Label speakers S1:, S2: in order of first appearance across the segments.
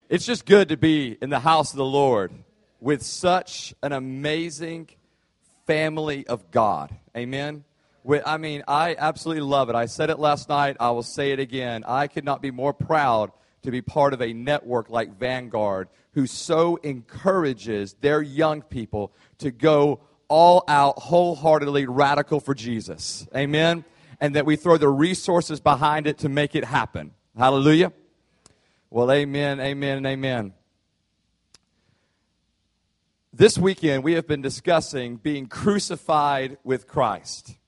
S1: It's just good to be in the house of the Lord with such an amazing family of God. Amen? I absolutely love it. I said it last night. I will say it again. I could not be more proud to be part of a network like Vanguard who so encourages their young people to go all out, wholeheartedly radical for Jesus. Amen? And that we throw the resources behind it to make it happen. Hallelujah. Well, amen, amen, and amen. This weekend, we have been discussing being crucified with Christ.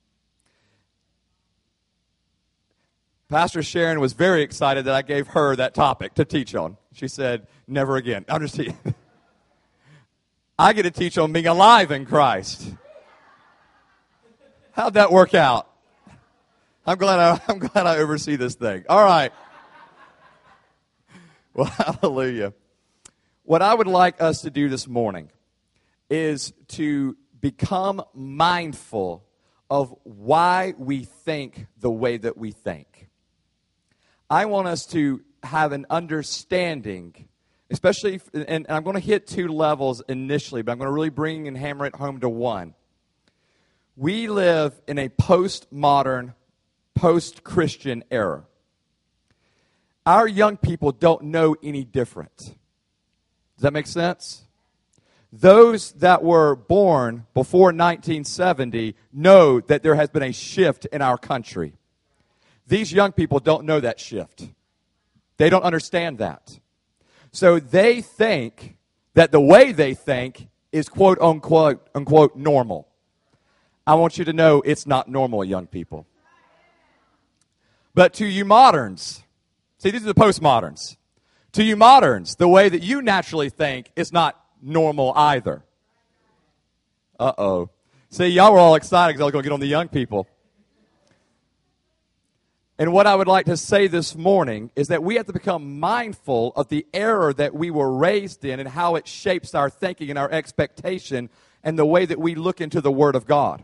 S1: Pastor Sharon was very excited that I gave her that topic to teach on. She said, never again. I'm just teasing. I get to teach on being alive in Christ. How'd that work out? I'm glad I oversee this thing. All right. Well, hallelujah. What I would like us to do this morning is to become mindful of why we think the way that we think. I want us to have an understanding, especially, and I'm going to hit two levels initially, but I'm going to really bring and hammer it home to one. We live in a postmodern, post-Christian era. Our young people don't know any different. Does that make sense? Those that were born before 1970 know that there has been a shift in our country. These young people don't know that shift. They don't understand that. So they think that the way they think is quote unquote normal. I want you to know it's not normal, young people. But to you moderns, see, these are the postmoderns. To you moderns, the way that you naturally think is not normal either. Uh-oh. See, y'all were all excited because I was going to get on the young people. And what I would like to say this morning is that we have to become mindful of the error that we were raised in and how it shapes our thinking and our expectation and the way that we look into the Word of God.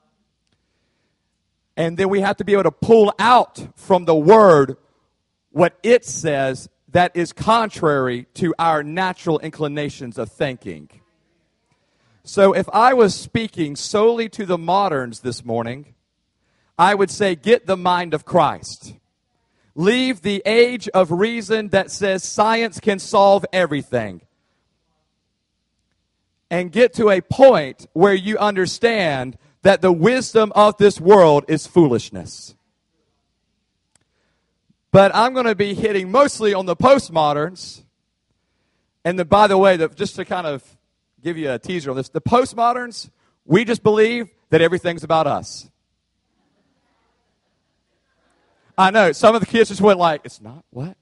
S1: And then we have to be able to pull out from the Word what it says that is contrary to our natural inclinations of thinking. So if I was speaking solely to the moderns this morning, I would say get the mind of Christ. Leave the age of reason that says science can solve everything. And get to a point where you understand that the wisdom of this world is foolishness. But I'm going to be hitting mostly on the postmoderns. And by the way, just to kind of give you a teaser on this, the postmoderns, we just believe that everything's about us. I know, some of the kids just went like, it's not, what?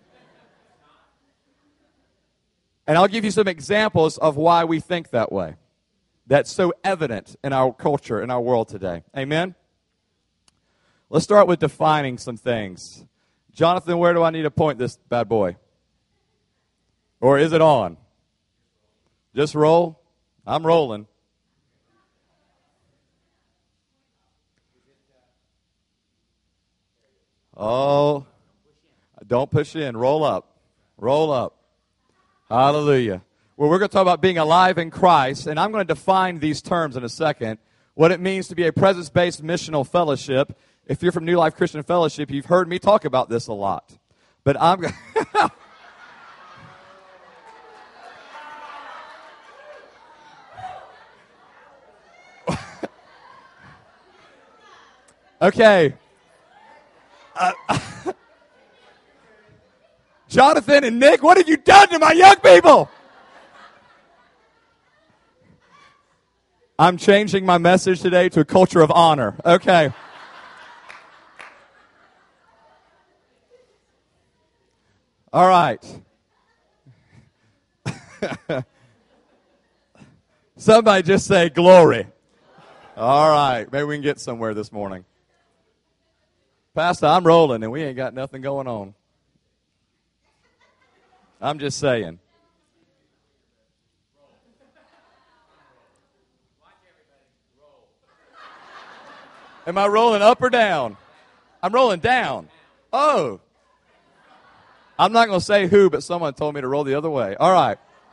S1: And I'll give you some examples of why we think that way. That's so evident in our culture, in our world today. Amen? Let's start with defining some things. Jonathan, where do I need to point this bad boy? Or is it on? Just roll? I'm rolling. Oh, don't push in. Roll up. Roll up. Hallelujah. Well, we're going to talk about being alive in Christ, and I'm going to define these terms in a second. What it means to be a presence-based missional fellowship. If you're from New Life Christian Fellowship, you've heard me talk about this a lot. But I'm going Okay. Jonathan and Nick, what have you done to my young people? I'm changing my message today to a culture of honor. Okay. All right. Somebody just say glory. All right. Maybe we can get somewhere this morning. Pastor, I'm rolling and we ain't got nothing going on. I'm just saying. Am I rolling up or down? I'm rolling down. Oh. I'm not going to say who, but someone told me to roll the other way. All right.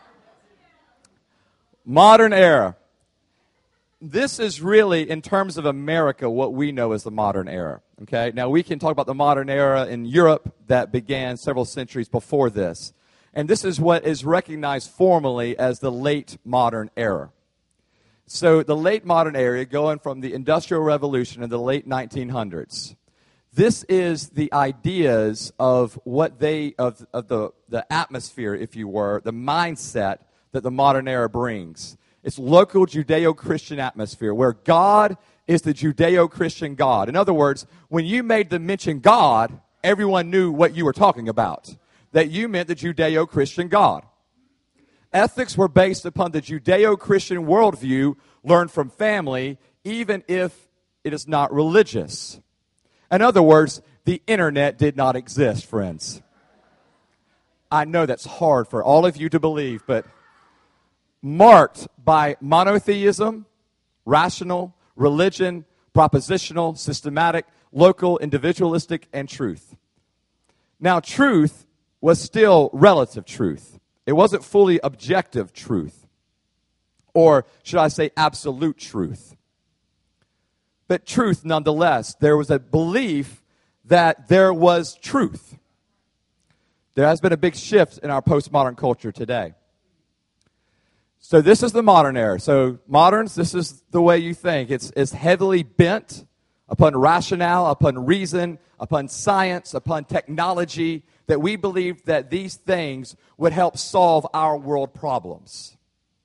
S1: Modern era. This is really, in terms of America, what we know as the modern era. Okay? Now, we can talk about the modern era in Europe that began several centuries before this. And this is what is recognized formally as the late modern era. So the late modern era, going from the Industrial Revolution in the late 1900s. This is the ideas of what of the atmosphere, if you were, the mindset that the modern era brings. It's local Judeo-Christian atmosphere where God is the Judeo-Christian God. In other words, when you made the mention God, everyone knew what you were talking about. That you meant the Judeo-Christian God. Ethics were based upon the Judeo-Christian worldview learned from family, even if it is not religious. In other words, the internet did not exist, friends. I know that's hard for all of you to believe, but marked by monotheism, rational, religion, propositional, systematic, local, individualistic, and truth. Now, truth was still relative truth. It wasn't fully objective truth. Or should I say absolute truth. But truth nonetheless. There was a belief that there was truth. There has been a big shift in our postmodern culture today. So this is the modern era. So moderns, this is the way you think. It's heavily bent upon rationale, upon reason, upon science, upon technology, that we believe that these things would help solve our world problems.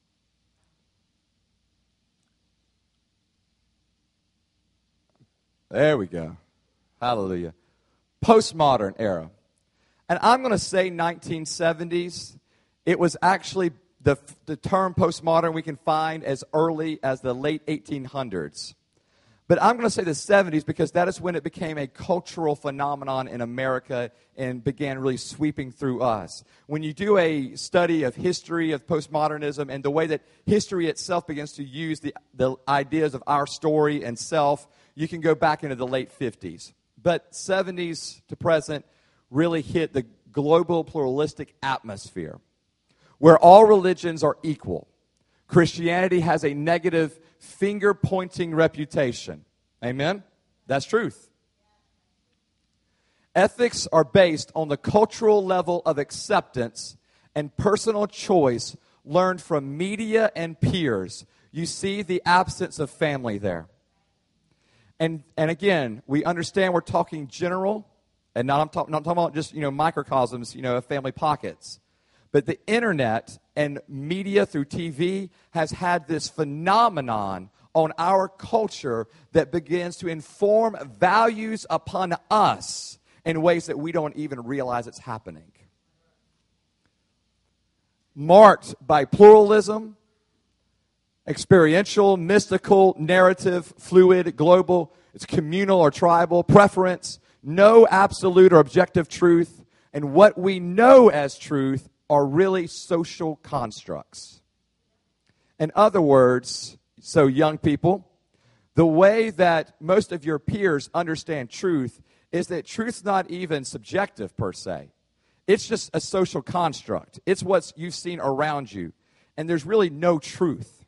S1: There we go. Hallelujah. Postmodern era. And I'm going to say 1970s. It was actually the term postmodern we can find as early as the late 1800s. But I'm going to say the 70s because that is when it became a cultural phenomenon in America and began really sweeping through us. When you do a study of history of postmodernism and the way that history itself begins to use the ideas of our story and self, you can go back into the late 50s. But 70s to present really hit the global pluralistic atmosphere where all religions are equal. Christianity has a negative finger-pointing reputation. Amen? That's truth. Ethics are based on the cultural level of acceptance and personal choice learned from media and peers. You see the absence of family there. And again, we understand we're talking general, and not talking about just, microcosms, of family pockets. But the internet and media through TV has had this phenomenon on our culture that begins to inform values upon us in ways that we don't even realize it's happening. Marked by pluralism, experiential, mystical, narrative, fluid, global, it's communal or tribal, preference, no absolute or objective truth, and what we know as truth are really social constructs. In other words, so young people, the way that most of your peers understand truth is that truth's not even subjective per se. It's just a social construct. It's what you've seen around you. And there's really no truth.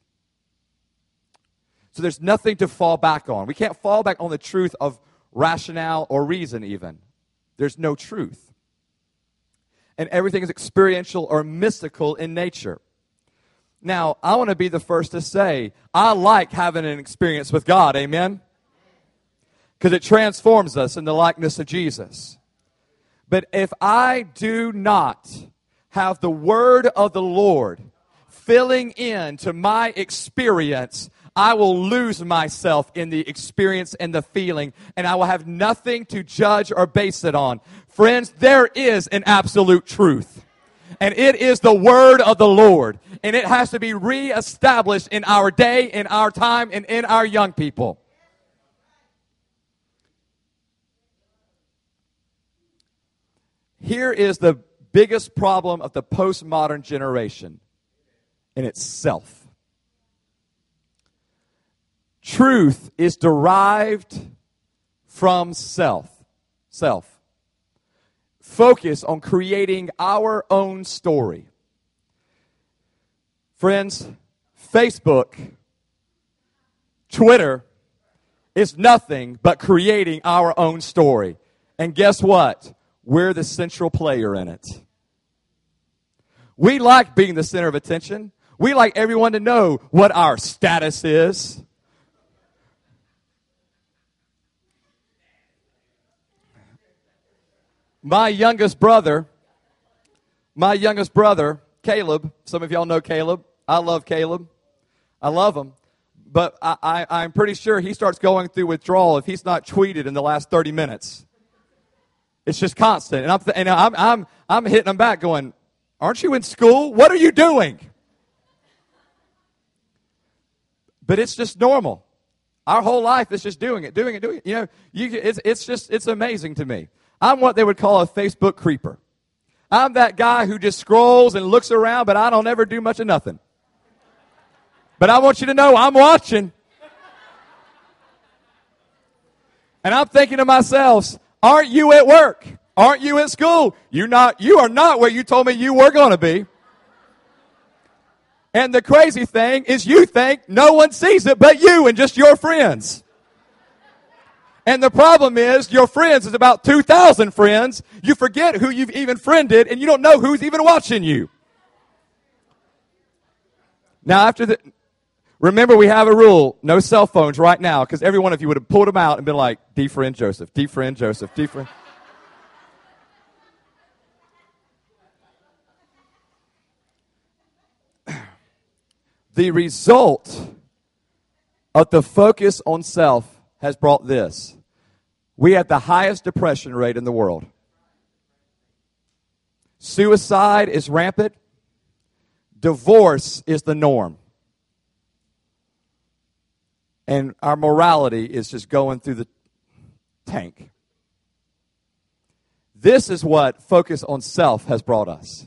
S1: So there's nothing to fall back on. We can't fall back on the truth of rationale or reason even. There's no truth. And everything is experiential or mystical in nature. Now, I want to be the first to say, I like having an experience with God, amen? Because it transforms us in the likeness of Jesus. But if I do not have the word of the Lord filling in to my experience, I will lose myself in the experience and the feeling, and I will have nothing to judge or base it on. Friends, there is an absolute truth, and it is the word of the Lord, and it has to be reestablished in our day, in our time, and in our young people. Here is the biggest problem of the postmodern generation, and it's self. Truth is derived from self. focus on creating our own story. Friends, Facebook, Twitter is nothing but creating our own story. And guess what? We're the central player in it. We like being the center of attention. We like everyone to know what our status is. My youngest brother, Caleb, some of y'all know Caleb. I love Caleb. I love him. But I'm pretty sure he starts going through withdrawal if he's not tweeted in the last 30 minutes. It's just constant. And I'm hitting him back going, aren't you in school? What are you doing? But it's just normal. Our whole life is just doing it. You know, it's amazing to me. I'm what they would call a Facebook creeper. I'm that guy who just scrolls and looks around, but I don't ever do much of nothing. But I want you to know I'm watching. And I'm thinking to myself, aren't you at work? Aren't you at school? You are not where you told me you were going to be. And the crazy thing is you think no one sees it but you and just your friends. And the problem is your friends is about 2,000 friends. You forget who you've even friended and you don't know who's even watching you. Now remember we have a rule, no cell phones right now, because every one of you would have pulled them out and been like, defriend Joseph, defriend Joseph, defriend. The result of the focus on self has brought this. We have the highest depression rate in the world. Suicide is rampant. Divorce is the norm. And our morality is just going through the tank. This is what focus on self has brought us.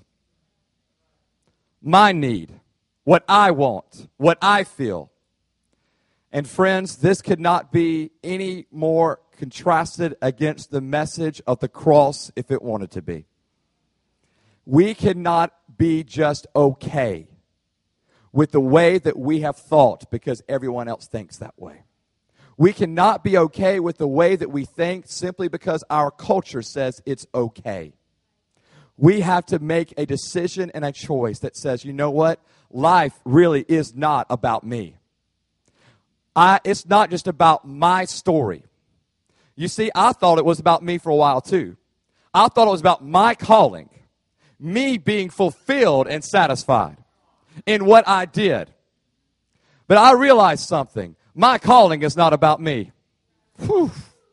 S1: My need, what I want, what I feel. And friends, this could not be any more contrasted against the message of the cross if it wanted to be. We cannot be just okay with the way that we have thought because everyone else thinks that way. We cannot be okay with the way that we think simply because our culture says it's okay. We have to make a decision and a choice that says, you know what? Life really is not about me. It's not just about my story. You see, I thought it was about me for a while too. I thought it was about my calling, me being fulfilled and satisfied in what I did. But I realized something. My calling is not about me. Whew.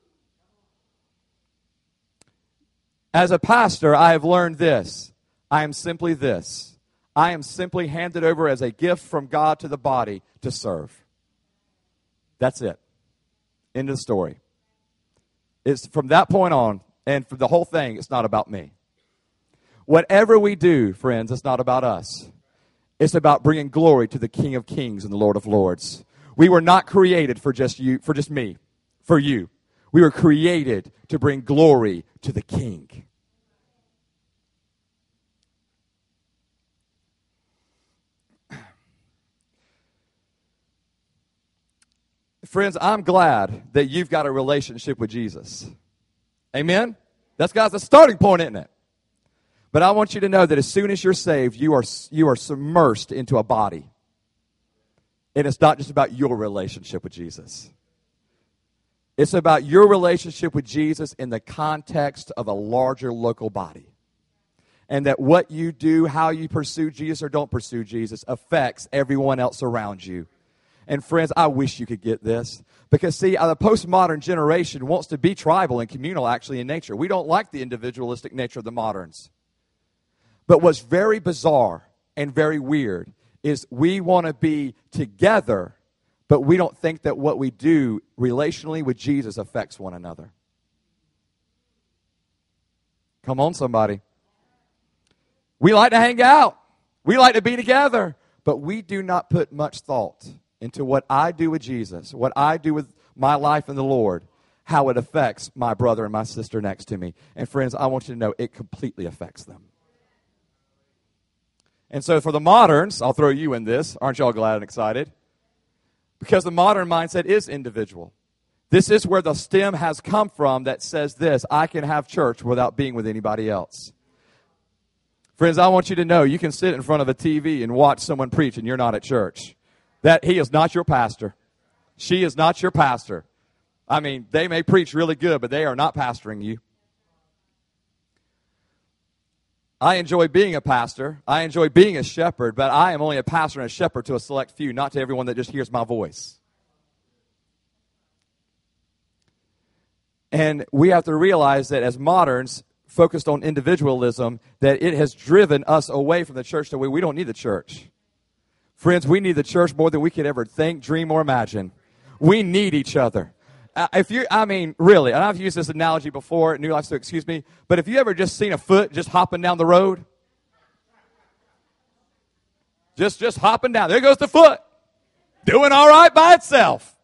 S1: As a pastor, I have learned this. I am simply this. I am simply handed over as a gift from God to the body to serve. That's it. End of the story. It's from that point on, and for the whole thing, it's not about me. Whatever we do, friends, it's not about us. It's about bringing glory to the King of Kings and the Lord of Lords. We were not created for just you, for just me, for you. We were created to bring glory to the King. Friends, I'm glad that you've got a relationship with Jesus. Amen? That's the starting point, isn't it? But I want you to know that as soon as you're saved, you are submersed into a body. And it's not just about your relationship with Jesus. It's about your relationship with Jesus in the context of a larger local body. And that what you do, how you pursue Jesus or don't pursue Jesus, affects everyone else around you. And friends, I wish you could get this. Because, see, the postmodern generation wants to be tribal and communal, actually, in nature. We don't like the individualistic nature of the moderns. But what's very bizarre and very weird is we want to be together, but we don't think that what we do relationally with Jesus affects one another. Come on, somebody. We like to hang out. We like to be together. But we do not put much thought into what I do with Jesus, what I do with my life in the Lord, how it affects my brother and my sister next to me. And friends, I want you to know it completely affects them. And so for the moderns, I'll throw you in this. Aren't y'all glad and excited? Because the modern mindset is individual. This is where the stem has come from that says this: I can have church without being with anybody else. Friends, I want you to know you can sit in front of a TV and watch someone preach and you're not at church. That he is not your pastor. She is not your pastor. I mean, they may preach really good, but they are not pastoring you. I enjoy being a pastor. I enjoy being a shepherd, but I am only a pastor and a shepherd to a select few, not to everyone that just hears my voice. And we have to realize that as moderns, focused on individualism, that it has driven us away from the church to where we don't need the church. Friends, we need the church more than we could ever think, dream, or imagine. We need each other. Really, and I've used this analogy before at New Life, so excuse me, but if you ever just seen a foot just hopping down the road, just hopping down, there goes the foot, doing all right by itself.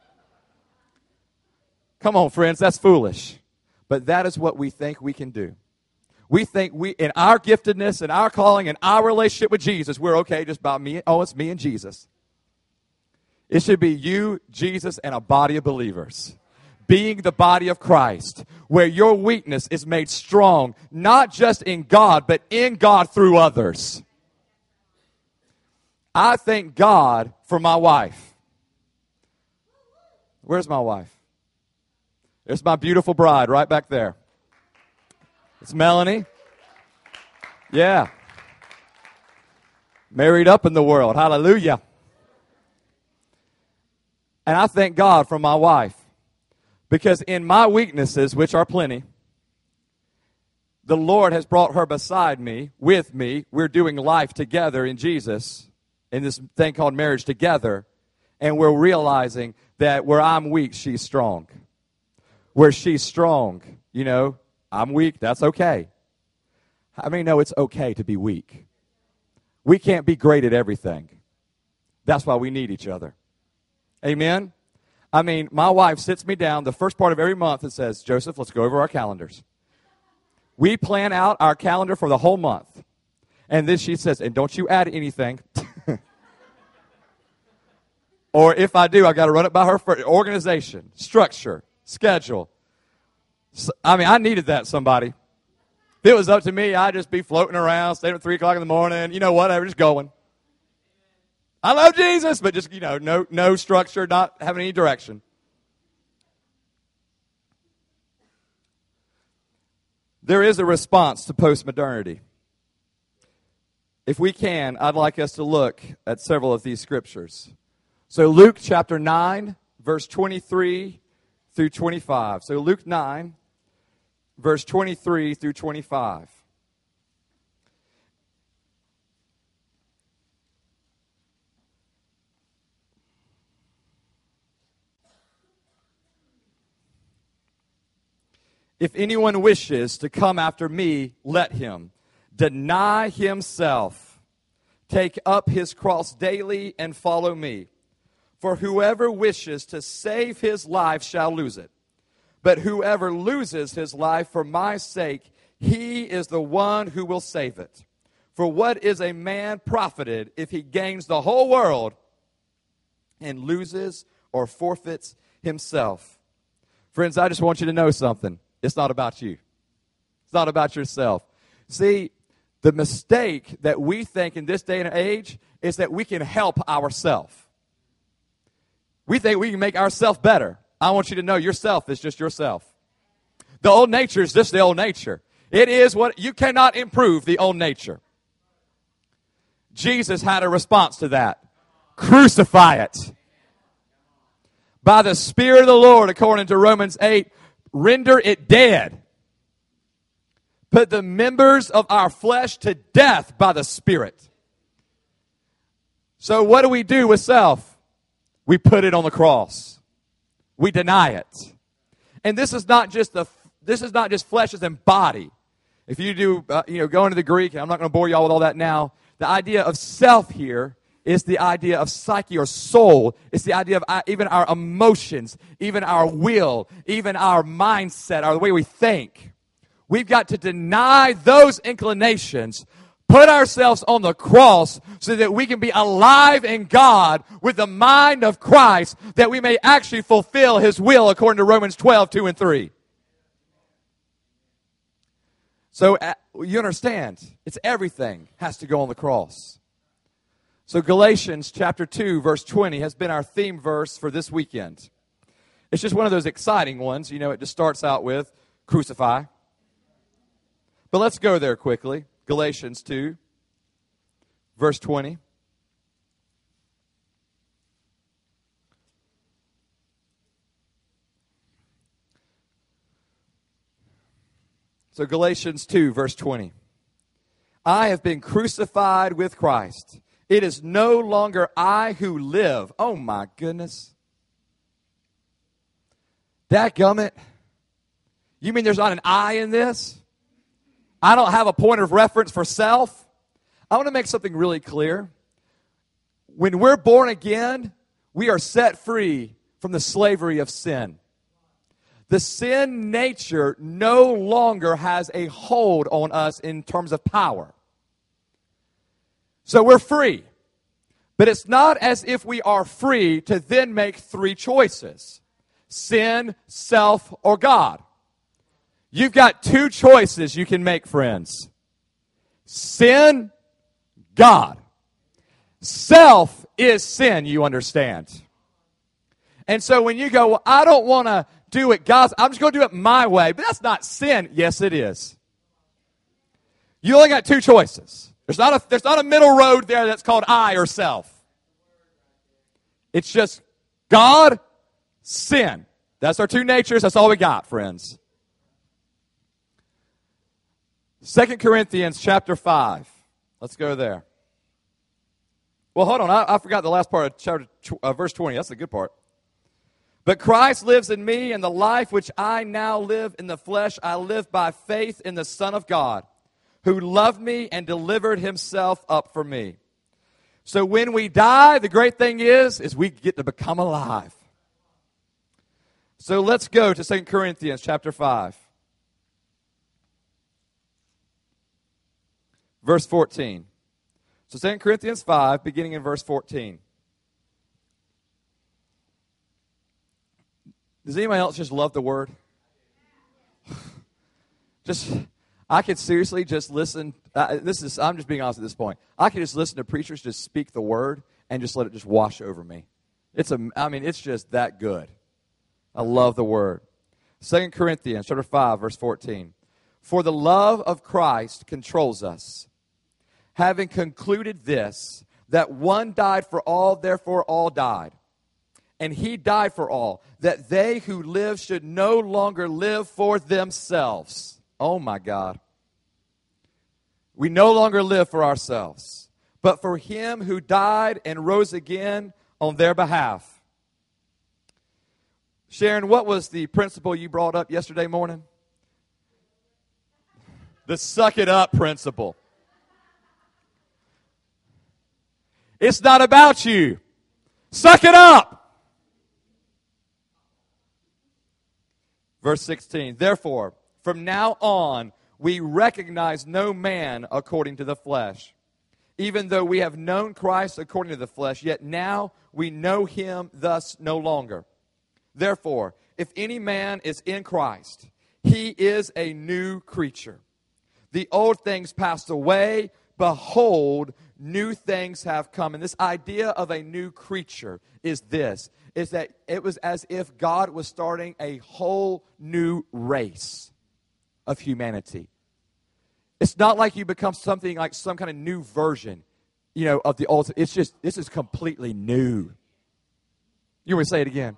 S1: Come on, friends, that's foolish. But that is what we think we can do. We think in our giftedness and our calling and our relationship with Jesus, we're okay just about me. Oh, it's me and Jesus. It should be you, Jesus, and a body of believers. Being the body of Christ, where your weakness is made strong, not just in God, but in God through others. I thank God for my wife. Where's my wife? There's my beautiful bride right back there. It's Melanie. Yeah. Married up in the world. Hallelujah. And I thank God for my wife. Because in my weaknesses, which are plenty, the Lord has brought her beside me, with me. We're doing life together in Jesus, in this thing called marriage together. And we're realizing that where I'm weak, she's strong. Where she's strong, I'm weak, that's okay. How many know it's okay to be weak? We can't be great at everything. That's why we need each other. Amen? My wife sits me down the first part of every month and says, Joseph, let's go over our calendars. We plan out our calendar for the whole month. And then she says, and don't you add anything. Or if I do, I've got to run it by her for organization, structure, schedule. I needed that, somebody. If it was up to me, I'd just be floating around, staying at 3 o'clock in the morning, whatever, just going. I love Jesus, but just, no structure, not having any direction. There is a response to postmodernity. If we can, I'd like us to look at several of these scriptures. So Luke chapter 9, verse 23 through 25. So Luke 9, verse 23 through 25. If anyone wishes to come after me, let him deny himself, take up his cross daily, and follow me. For whoever wishes to save his life shall lose it. But whoever loses his life for my sake, he is the one who will save it. For what is a man profited if he gains the whole world and loses or forfeits himself? Friends, I just want you to know something. It's not about you. It's not about yourself. See, the mistake that we think in this day and age is that we can help ourselves. We think we can make ourselves better. I want you to know yourself is just yourself. The old nature is just the old nature. It is what you cannot improve the old nature. Jesus had a response to that. Crucify it. By the Spirit of the Lord, according to Romans 8, render it dead. Put the members of our flesh to death by the Spirit. So what do we do with self? We put it on the cross. We deny it. And this is not just flesh as in body. If you do, go into the Greek, and I'm not going to bore you all with all that now. The idea of self here It's the idea of psyche or soul. It's the idea of even our emotions, even our will, even our mindset, the way we think. We've got to deny those inclinations, put ourselves on the cross so that we can be alive in God with the mind of Christ, that we may actually fulfill His will according to Romans 12, 2 and 3. So you understand, it's everything has to go on the cross. So Galatians chapter 2, verse 20 has been our theme verse for this weekend. It's just one of those exciting ones. You know, it just starts out with crucify. But let's go there quickly. Galatians 2, verse 20. So Galatians 2, verse 20. I have been crucified with Christ. It is no longer I who live. Oh my goodness. Dadgummit. You mean there's not an I in this? I don't have a point of reference for self? I want to make something really clear. When we're born again, we are set free from the slavery of sin. The sin nature no longer has a hold on us in terms of power. So we're free. But it's not as if we are free to then make three choices: sin, self, or God. You've got two choices you can make, friends. Sin, God. Self is sin, you understand. And so when you go, well, I don't want to do it God's, I'm just going to do it my way, but that's not sin. Yes, it is. You only got two choices. There's not a middle road there that's called I or self. It's just God, sin. That's our two natures. That's all we got, friends. 2 Corinthians chapter 5. Let's go there. Well, hold on. I forgot the last part of chapter verse 20. That's the good part. But Christ lives in me, and the life which I now live in the flesh, I live by faith in the Son of God, who loved me and delivered himself up for me. So when we die, the great thing is we get to become alive. So let's go to 2 Corinthians chapter 5. Verse 14. So 2 Corinthians 5, beginning in verse 14. Does anyone else just love the Word? I could seriously just listen. I'm just being honest at this point. I could just listen to preachers just speak the Word and just let it just wash over me. It's just that good. I love the Word. 2 Corinthians chapter 5, verse 14. For the love of Christ controls us, having concluded this, that one died for all, therefore all died. And he died for all, that they who live should no longer live for themselves. Oh my God. We no longer live for ourselves, but for him who died and rose again on their behalf. Sharon, what was the principle you brought up yesterday morning? The suck it up principle. It's not about you. Suck it up. Verse 16, therefore, from now on, we recognize no man according to the flesh. Even though we have known Christ according to the flesh, yet now we know him thus no longer. Therefore, if any man is in Christ, he is a new creature. The old things passed away. Behold, new things have come. And this idea of a new creature is that it was as if God was starting a whole new race of humanity. It's not like you become something like some kind of new version, of the old. It's just, this is completely new. You want to say it again?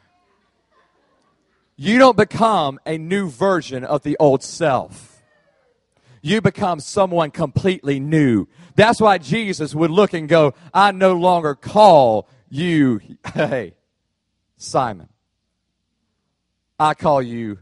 S1: You don't become a new version of the old self. You become someone completely new. That's why Jesus would look and go, I no longer call you, hey, Simon. I call you.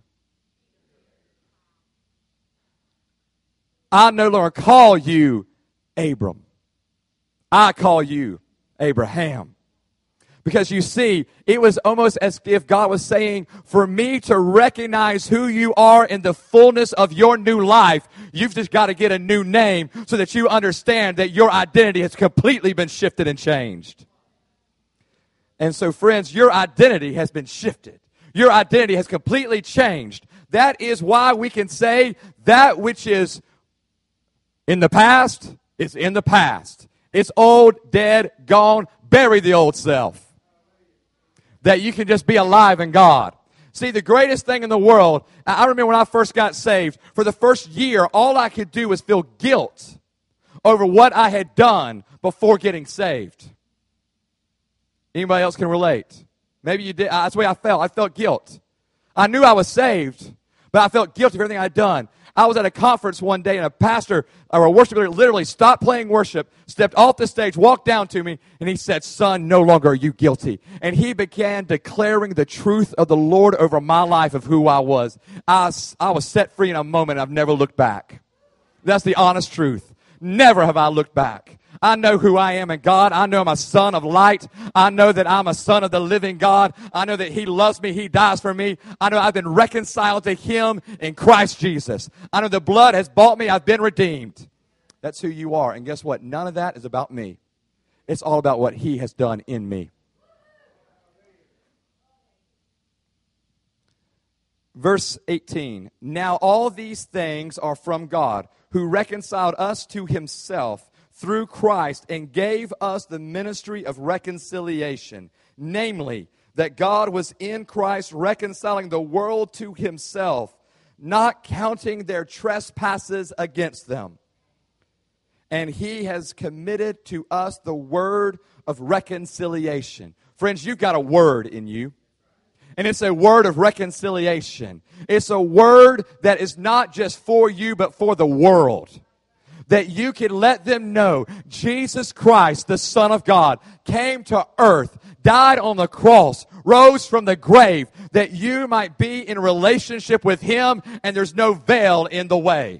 S1: I no longer call you Abram. I call you Abraham. Because you see, it was almost as if God was saying, for me to recognize who you are in the fullness of your new life, you've just got to get a new name so that you understand that your identity has completely been shifted and changed. And so, friends, your identity has been shifted. Your identity has completely changed. That is why we can say that which is in the past is in the past. It's old, dead, gone. Bury the old self. That you can just be alive in God. See, the greatest thing in the world, I remember when I first got saved, for the first year, all I could do was feel guilt over what I had done before getting saved. Anybody else can relate? Maybe you did. That's the way I felt. I felt guilt. I knew I was saved, but I felt guilty for everything I'd done. I was at a conference one day, and a pastor or a worship leader literally stopped playing worship, stepped off the stage, walked down to me, and he said, son, no longer are you guilty. And he began declaring the truth of the Lord over my life of who I was. I was set free in a moment. I've never looked back. That's the honest truth. Never have I looked back. I know who I am in God. I know I'm a son of light. I know that I'm a son of the living God. I know that He loves me. He dies for me. I know I've been reconciled to Him in Christ Jesus. I know the blood has bought me. I've been redeemed. That's who you are. And guess what? None of that is about me. It's all about what He has done in me. Verse 18. Now all these things are from God, who reconciled us to Himself through Christ and gave us the ministry of reconciliation, namely, that God was in Christ reconciling the world to Himself, not counting their trespasses against them. And He has committed to us the word of reconciliation. Friends, you've got a word in you. And it's a word of reconciliation. It's a word that is not just for you, but for the world. That you can let them know Jesus Christ, the Son of God, came to earth, died on the cross, rose from the grave, that you might be in relationship with Him, and there's no veil in the way.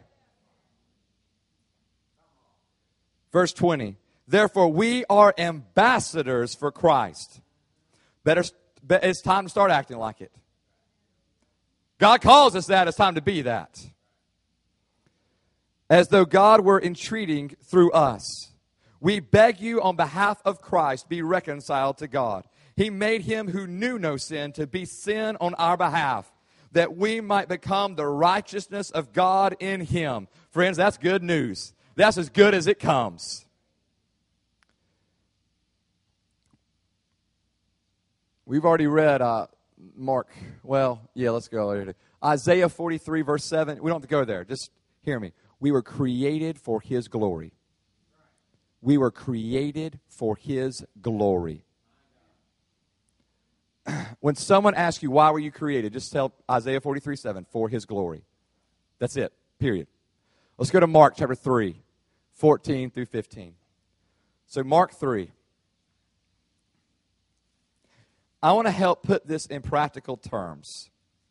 S1: Verse 20, therefore we are ambassadors for Christ. It's time to start acting like it. God calls us that. It's time to be that. As though God were entreating through us. We beg you on behalf of Christ, be reconciled to God. He made Him who knew no sin to be sin on our behalf, that we might become the righteousness of God in Him. Friends, that's good news. That's as good as it comes. We've already read Mark. Well, yeah, let's go later. Isaiah 43, verse 7. We don't have to go there. Just hear me. We were created for His glory. We were created for His glory. When someone asks you, why were you created? Just tell Isaiah 43, 7, for His glory. That's it, period. Let's go to Mark chapter 3, 14 through 15. So Mark 3. I want to help put this in practical terms.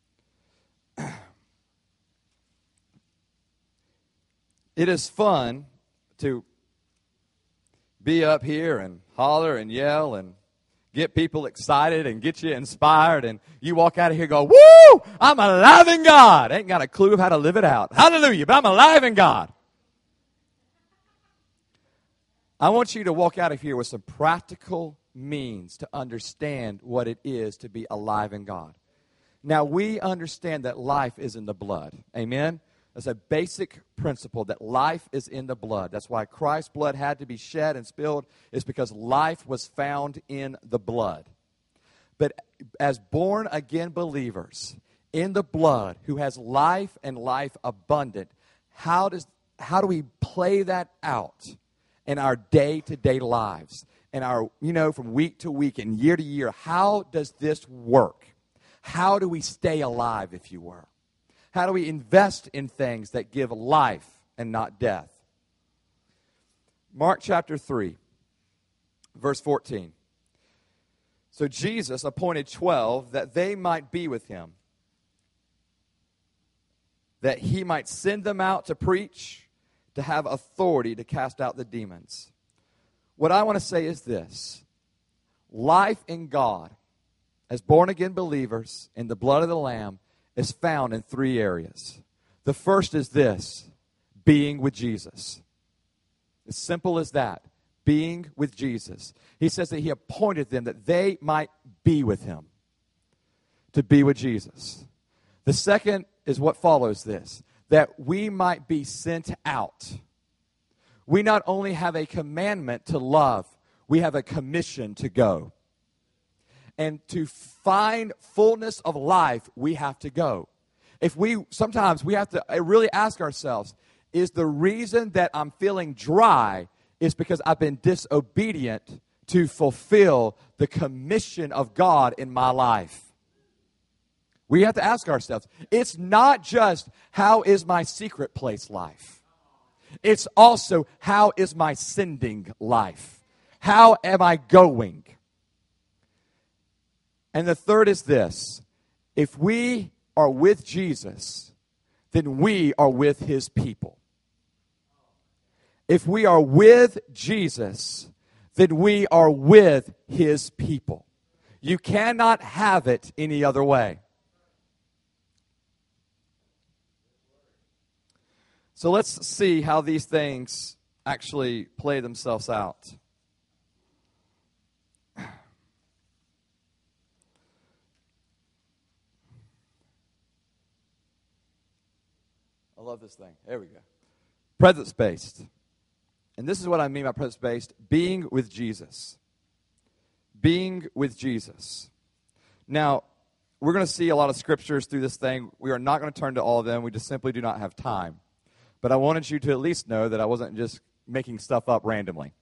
S1: It is fun to be up here and holler and yell and get people excited and get you inspired, and you walk out of here and go, woo, I'm alive in God. Ain't got a clue of how to live it out. Hallelujah, but I'm alive in God. I want you to walk out of here with some practical means to understand what it is to be alive in God. Now, we understand that life is in the blood. Amen? That's a basic principle, that life is in the blood. That's why Christ's blood had to be shed and spilled, is because life was found in the blood. But as born-again believers in the blood, who has life and life abundant, how do we play that out in our day-to-day lives? And our, from week to week and year to year, how does this work? How do we stay alive, if you were? How do we invest in things that give life and not death? Mark chapter 3, verse 14. So Jesus appointed 12 that they might be with Him, that He might send them out to preach, to have authority to cast out the demons. what I want to say is this. Life in God, as born-again believers in the blood of the Lamb, is found in three areas. The first is this, being with Jesus. As simple as that, being with Jesus. He says that he appointed them that they might be with him, to be with Jesus. The second is what follows this, that we might be sent out. We not only have a commandment to love, we have a commission to go. And to find fullness of life, we have to go. Sometimes we have to really ask ourselves, is the reason that I'm feeling dry is because I've been disobedient to fulfill the commission of God in my life? We have to ask ourselves, it's not just how is my secret place life? It's also how is my sending life? How am I going? And the third is this, if we are with Jesus, then we are with his people. If we are with Jesus, then we are with his people. You cannot have it any other way. So let's see how these things actually play themselves out. I love this thing. There we go. Presence-based. And this is what I mean by presence-based. Being with Jesus. Being with Jesus. Now, we're going to see a lot of scriptures through this thing. We are not going to turn to all of them. We just simply do not have time. But I wanted you to at least know that I wasn't just making stuff up randomly.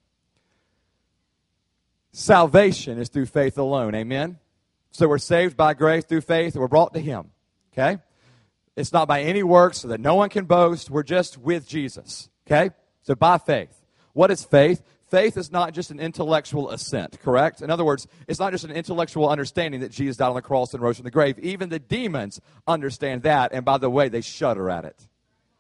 S1: Salvation is through faith alone. Amen? So we're saved by grace through faith, and we're brought to him. Okay? It's not by any works so that no one can boast. We're just with Jesus. Okay? So by faith. What is faith? Faith is not just an intellectual assent, correct? In other words, it's not just an intellectual understanding that Jesus died on the cross and rose from the grave. Even the demons understand that, and by the way, they shudder at it.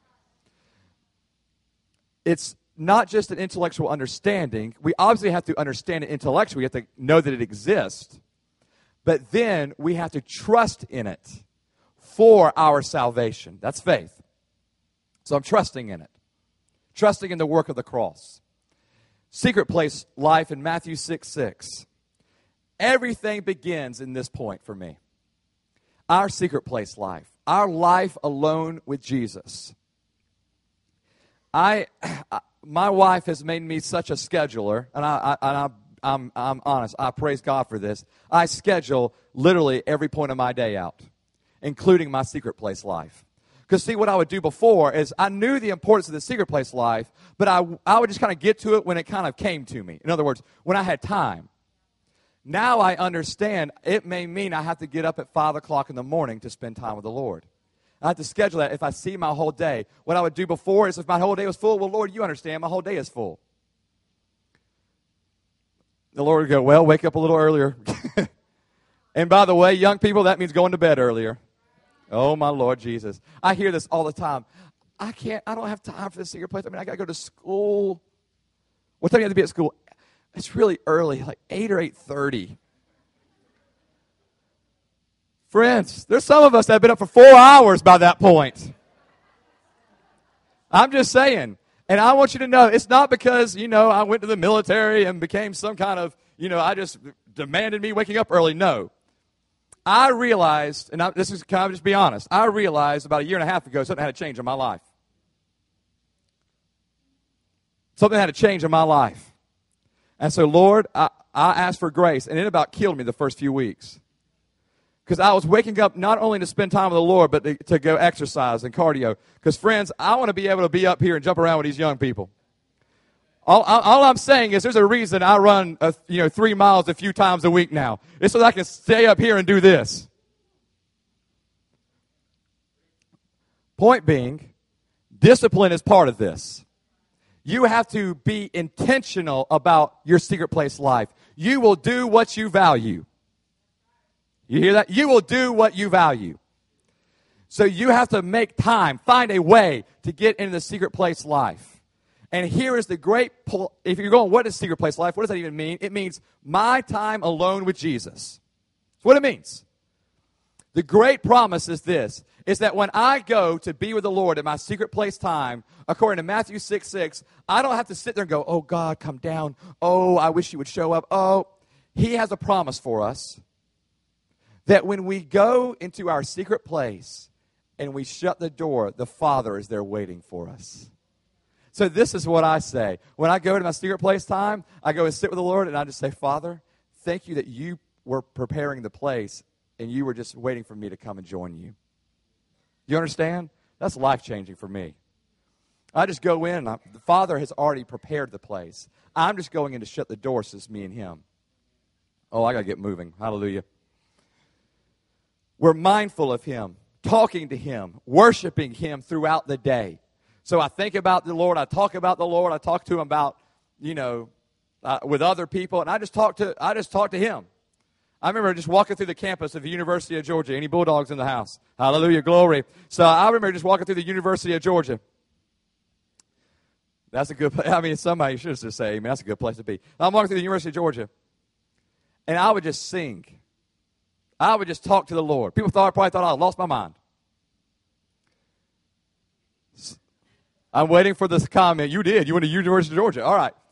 S1: It's not just an intellectual understanding. We obviously have to understand it intellectually. We have to know that it exists. But then we have to trust in it for our salvation. That's faith. So I'm trusting in it. Trusting in the work of the cross. Secret place life in Matthew 6:6. Everything begins in this point for me. Our secret place life. Our life alone with Jesus. My wife has made me such a scheduler, and I'm honest. I praise God for this. I schedule literally every point of my day out, including my secret place life. Because see, what I would do before is I knew the importance of the secret place life, but I would just kind of get to it when it kind of came to me. In other words, when I had time. Now I understand it may mean I have to get up at 5 o'clock in the morning to spend time with the Lord. I have to schedule that if I see my whole day. What I would do before is if my whole day was full, well, Lord, you understand, my whole day is full. The Lord would go, well, wake up a little earlier. And by the way, young people, that means going to bed earlier. Oh, my Lord Jesus. I hear this all the time. I don't have time for this secret place. I mean, I got to go to school. What time do you have to be at school? It's really early, like 8 or 8:30. Friends, there's some of us that have been up for 4 hours by that point. I'm just saying. And I want you to know, it's not because, I went to the military and became some kind of, I just demanded me waking up early. No. I realized, can I just be honest? I realized about a year and a half ago something had to change in my life. Something had to change in my life. And so, Lord, I asked for grace, and it about killed me the first few weeks. Because I was waking up not only to spend time with the Lord, but to go exercise and cardio. Because, friends, I want to be able to be up here and jump around with these young people. All I'm saying is there's a reason I run 3 miles a few times a week now. It's so that I can stay up here and do this. Point being, discipline is part of this. You have to be intentional about your secret place life. You will do what you value. You hear that? You will do what you value. So you have to make time, find a way to get into the secret place life. And here is the great pull. If you're going, what is secret place life? What does that even mean? It means my time alone with Jesus. That's what it means. The great promise is this, is that when I go to be with the Lord in my secret place time, according to Matthew 6:6, I don't have to sit there and go, oh, God, come down. Oh, I wish you would show up. Oh, he has a promise for us that when we go into our secret place and we shut the door, the Father is there waiting for us. So this is what I say. When I go to my secret place time, I go and sit with the Lord, and I just say, Father, thank you that you were preparing the place, and you were just waiting for me to come and join you. You understand? That's life-changing for me. I just go in, and the Father has already prepared the place. I'm just going in to shut the door, so it's me and him. Oh, I got to get moving. Hallelujah. We're mindful of him, talking to him, worshiping him throughout the day. So I think about the Lord. I talk about the Lord. I talk to him about, with other people, and I just talk to him. I remember just walking through the campus of the University of Georgia. Any Bulldogs in the house? Hallelujah, glory. So I remember just walking through the University of Georgia. That's a good place. I mean, somebody should just say, amen, that's a good place to be. I'm walking through the University of Georgia, and I would just sing. I would just talk to the Lord. People probably thought I lost my mind. I'm waiting for this comment. You did. You went to University of Georgia. All right.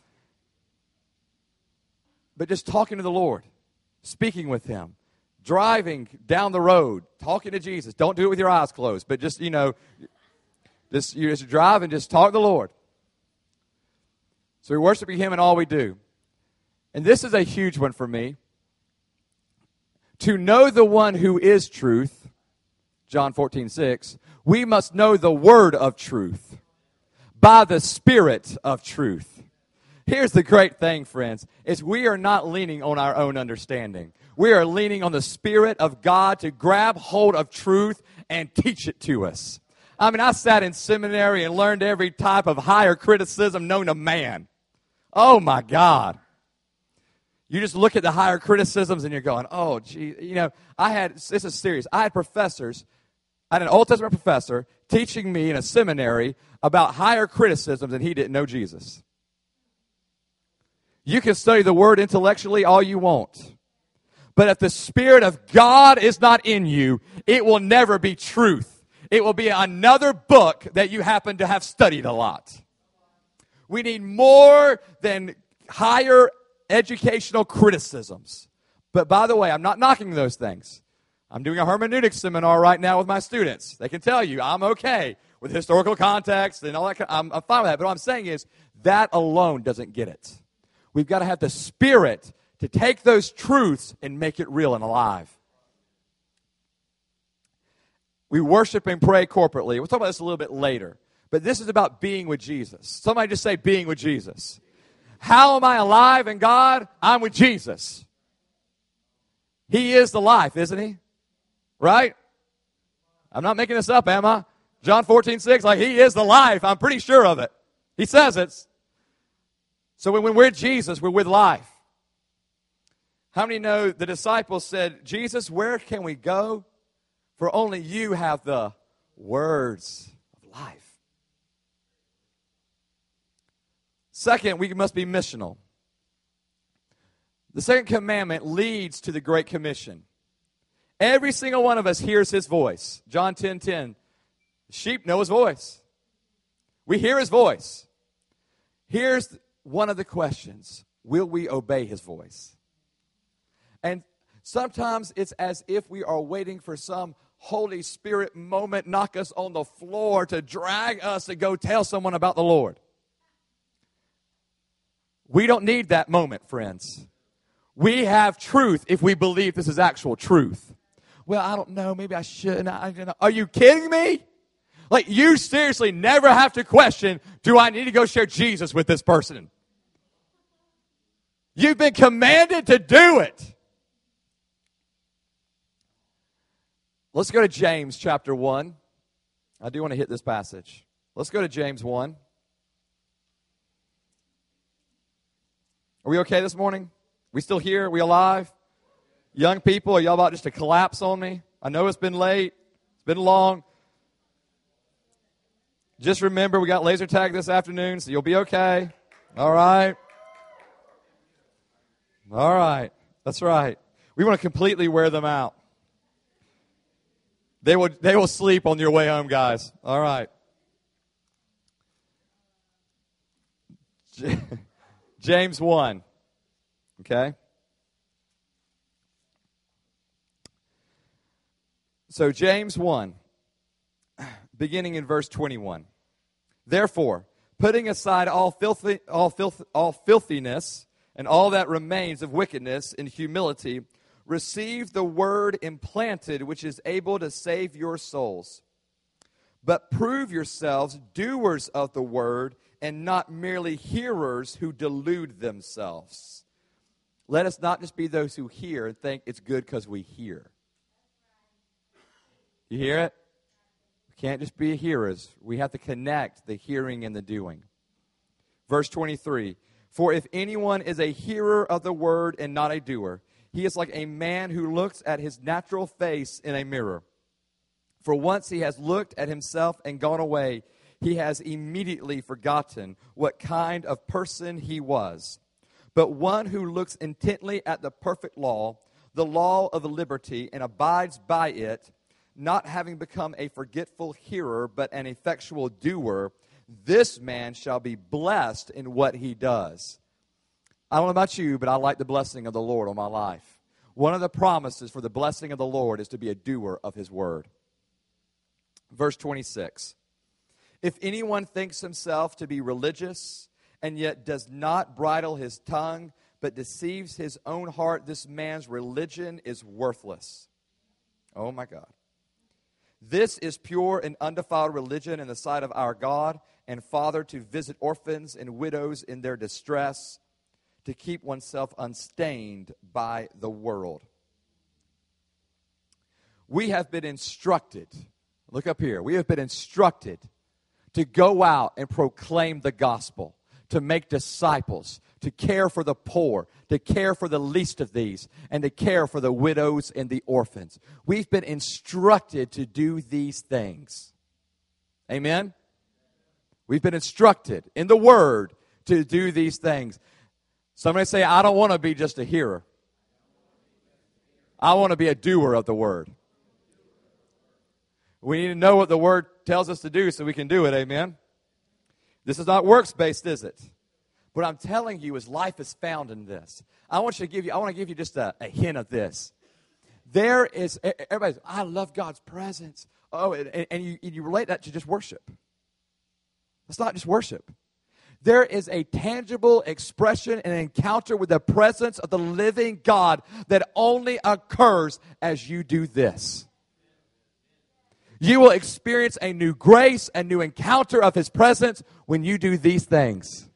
S1: But just talking to the Lord, speaking with him, driving down the road, talking to Jesus. Don't do it with your eyes closed, but just, you just drive and just talk to the Lord. So we're worshiping him in all we do. And this is a huge one for me. To know the one who is truth, John 14:6, we must know the word of truth by the Spirit of truth. Here's the great thing, friends, is we are not leaning on our own understanding. We are leaning on the Spirit of God to grab hold of truth and teach it to us. I mean, I sat in seminary and learned every type of higher criticism known to man. Oh, my God. You just look at the higher criticisms and you're going, oh, gee. This is serious. I had professors, I had an Old Testament professor teaching me in a seminary about higher criticisms, and he didn't know Jesus. You can study the Word intellectually all you want. But if the Spirit of God is not in you, it will never be truth. It will be another book that you happen to have studied a lot. We need more than higher educational criticisms. But by the way, I'm not knocking those things. I'm doing a hermeneutics seminar right now with my students. They can tell you I'm okay with historical context and all that. I'm fine with that. But what I'm saying is that alone doesn't get it. We've got to have the Spirit to take those truths and make it real and alive. We worship and pray corporately. We'll talk about this a little bit later. But this is about being with Jesus. Somebody just say being with Jesus. How am I alive in God? I'm with Jesus. He is the life, isn't he? Right? I'm not making this up, am I? John 14:6, like he is the life. I'm pretty sure of it. He says it. So when we're with Jesus, we're with life. How many know the disciples said, Jesus, where can we go? For only you have the words of life. Second, we must be missional. The second commandment leads to the Great Commission. Every single one of us hears his voice. John 10:10. Sheep know his voice. We hear his voice. Here's one of the questions. Will we obey his voice? And sometimes it's as if we are waiting for some Holy Spirit moment, knock us on the floor to drag us to go tell someone about the Lord. We don't need that moment, friends. We have truth if we believe this is actual truth. Well, I don't know. Maybe I shouldn't. Are you kidding me? Like, you seriously never have to question, do I need to go share Jesus with this person? You've been commanded to do it. Let's go to James chapter 1. I do want to hit this passage. Let's go to James 1. Are we okay this morning? We still here? Are we alive? Young people, are y'all about just to collapse on me? I know it's been late. It's been long. Just remember, we got laser tag this afternoon, so you'll be okay. All right. All right. That's right. We want to completely wear them out. They will sleep on your way home, guys. All right. James 1. Okay? So James 1, beginning in verse 21. Therefore, putting aside all filthiness and all that remains of wickedness in humility, receive the word implanted, which is able to save your souls. But prove yourselves doers of the word, and not merely hearers who delude themselves. Let us not just be those who hear and think it's good because we hear. You hear it? We can't just be hearers. We have to connect the hearing and the doing. Verse 23, for if anyone is a hearer of the word and not a doer, he is like a man who looks at his natural face in a mirror. For once he has looked at himself and gone away, he has immediately forgotten what kind of person he was. But one who looks intently at the perfect law, the law of liberty, and abides by it, not having become a forgetful hearer, but an effectual doer, this man shall be blessed in what he does. I don't know about you, but I like the blessing of the Lord on my life. One of the promises for the blessing of the Lord is to be a doer of his word. Verse 26. If anyone thinks himself to be religious and yet does not bridle his tongue, but deceives his own heart, this man's religion is worthless. Oh my God. This is pure and undefiled religion in the sight of our God and Father, to visit orphans and widows in their distress, to keep oneself unstained by the world. We have been instructed, look up here, we have been instructed to go out and proclaim the gospel, to make disciples, to care for the poor, to care for the least of these, and to care for the widows and the orphans. We've been instructed to do these things. Amen? We've been instructed in the Word to do these things. Somebody say, I don't want to be just a hearer. I want to be a doer of the Word. We need to know what the Word tells us to do so we can do it, amen? This is not works-based, is it? What I'm telling you is life is found in this. I want to give you just a hint of this. There is, everybody, I love God's presence. Oh, and you relate that to just worship. It's not just worship. There is a tangible expression and encounter with the presence of the living God that only occurs as you do this. You will experience a new grace, a new encounter of His presence when you do these things.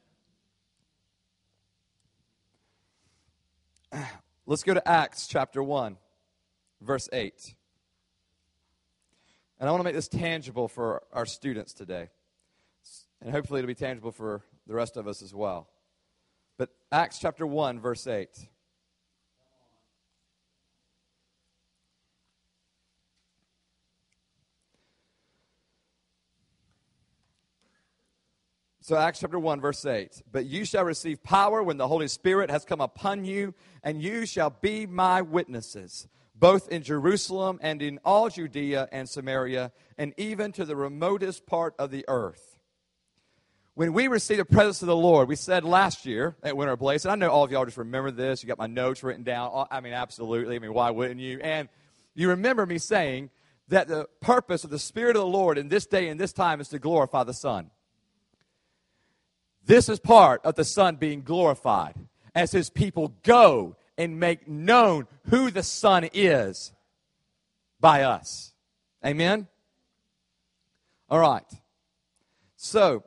S1: Let's go to Acts chapter 1, verse 8. And I want to make this tangible for our students today. And hopefully it'll be tangible for the rest of us as well. But Acts chapter 1, verse 8. So Acts chapter 1, verse 8. But you shall receive power when the Holy Spirit has come upon you, and you shall be my witnesses, both in Jerusalem and in all Judea and Samaria, and even to the remotest part of the earth. When we receive the presence of the Lord, we said last year at Winter Blaze, and I know all of y'all just remember this. You got my notes written down. I mean, absolutely. I mean, why wouldn't you? And you remember me saying that the purpose of the Spirit of the Lord in this day and this time is to glorify the Son. This is part of the Son being glorified as His people go and make known who the Son is by us. Amen? All right. So,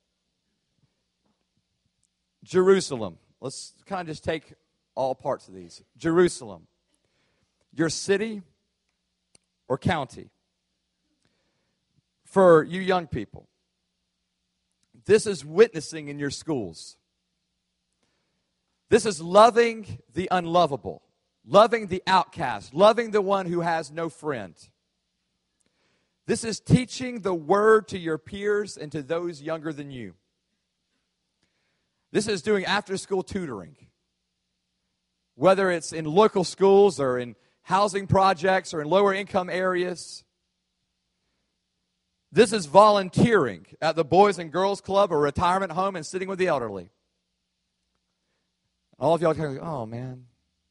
S1: Jerusalem. Let's kind of just take all parts of these. Jerusalem. Your city or county. For you young people. This is witnessing in your schools. This is loving the unlovable, loving the outcast, loving the one who has no friend. This is teaching the word to your peers and to those younger than you. This is doing after-school tutoring. Whether it's in local schools or in housing projects or in lower income areas. This is volunteering at the Boys and Girls Club or retirement home and sitting with the elderly. All of y'all kind of go, oh man.